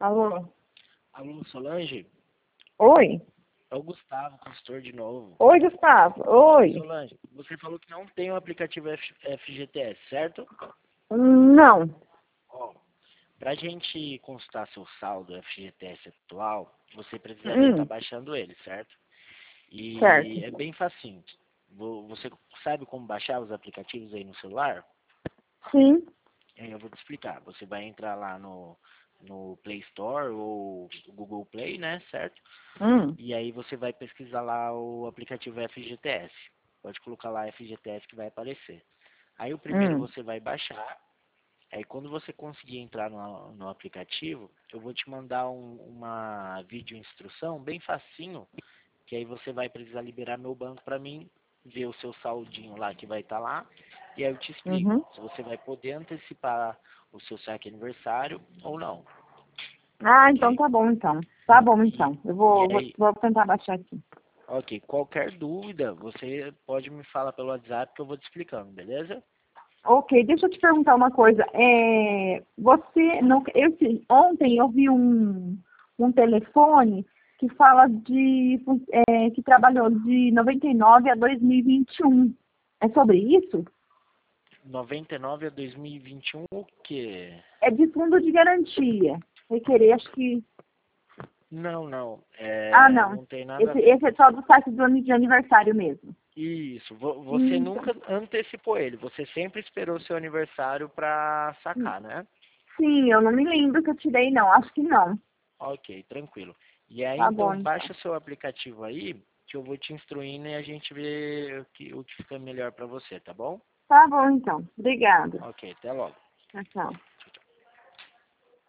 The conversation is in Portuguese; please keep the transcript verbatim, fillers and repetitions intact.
Alô? Alô, Solange? Oi? É o Gustavo, consultor de novo. Oi, Gustavo. Oi. Solange, você falou que não tem o aplicativo F- FGTS, certo? Não. Ó, pra gente consultar seu saldo F G T S atual, você precisaria estar Hum, baixando ele, certo? certo. E é bem facinho. Vo- Você sabe como baixar os aplicativos aí no celular? Sim. É, eu vou te explicar. Você vai entrar lá no, no Play Store ou Google Play, né, certo? Hum, E aí você vai pesquisar lá o aplicativo F G T S. Pode colocar lá F G T S que vai aparecer. Aí o primeiro hum, você vai baixar. Aí quando você conseguir entrar no, no aplicativo, eu vou te mandar um- uma vídeo instrução bem facinho, que aí você vai precisar liberar meu banco para mim, ver o seu saldinho lá que vai estar lá, e aí eu te explico uhum. se você vai poder antecipar o seu saque aniversário ou não, Ah, então ok? tá bom, então. Tá bom, E, então. Eu e vou, vou, aí, vou tentar baixar aqui. ok, qualquer dúvida, você pode me falar pelo WhatsApp que eu vou te explicando, beleza? Ok, deixa eu te perguntar uma coisa. É, você, não, eu, ontem eu vi um, um telefone que fala de, é, que trabalhou de noventa e nove a dois mil e vinte e um. É sobre isso? noventa e nove a dois mil e vinte e um, o quê? É de fundo de garantia. Requerer, acho que... Não, não, Ah, é, não. não tem nada a Esse, ver. esse é só do site do ano de aniversário mesmo. Isso, vo- você Hum, Então, nunca antecipou ele, você sempre esperou seu aniversário pra sacar, né? sim, eu não me lembro que eu tirei, não. Acho que não. Ok, tranquilo. E aí Tá bom, então então. baixa seu aplicativo aí, que eu vou te instruindo e a gente vê o que, o que fica melhor pra você, tá bom? Tá bom, então. Obrigada. Ok, até logo. Tchau, tchau.